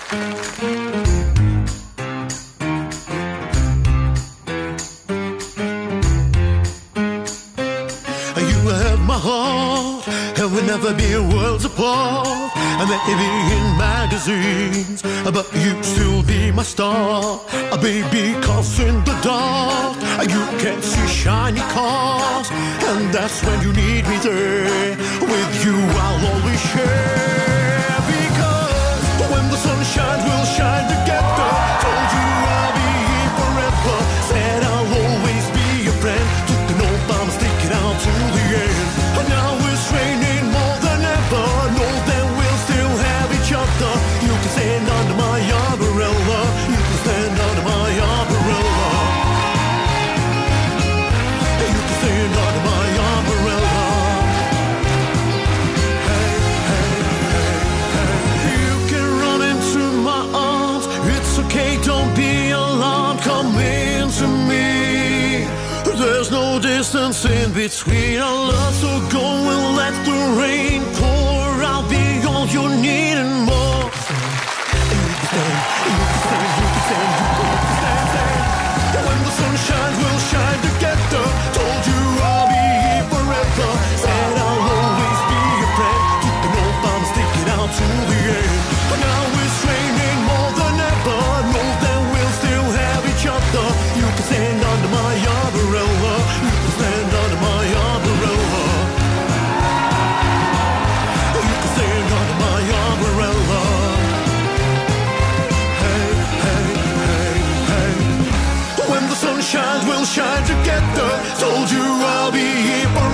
You have my heart, and we'll never be worlds apart. And maybe in magazines, but you still be my star. Baby, 'cause in the dark you can see shiny cars, and that's when you need me there. With you I'll always share, because when the sun shines we'll shine together. Told you I'll be here forever, said I'll always be your friend. Took an oath I'm sticking out to the end. And now it's raining more than ever. Know that we'll still have each other. You can stand under my umbrella. You can stand under my umbrella. You can stand under my umbrella. Hey, hey, hey, hey. You can run into my arms. It's okay, don't be alarmed. Come into me. There's no distance in between our love, so go and let the rain pour. I'll be all you need and more. And you can stand, you can stand, you can stand, you can stand. When the sun shines, we'll shine together. Told you I'll be here forever. Said I'll always be your friend. Took an oath I'm sticking out to the end. Now it's raining more than ever. Know that we'll still have each other. You can stand under my umbrella. You can stand under my umbrella. You can stand under my umbrella. Hey, hey, hey, hey. When the sun shines, we'll shine together. Told you I'll be here forever.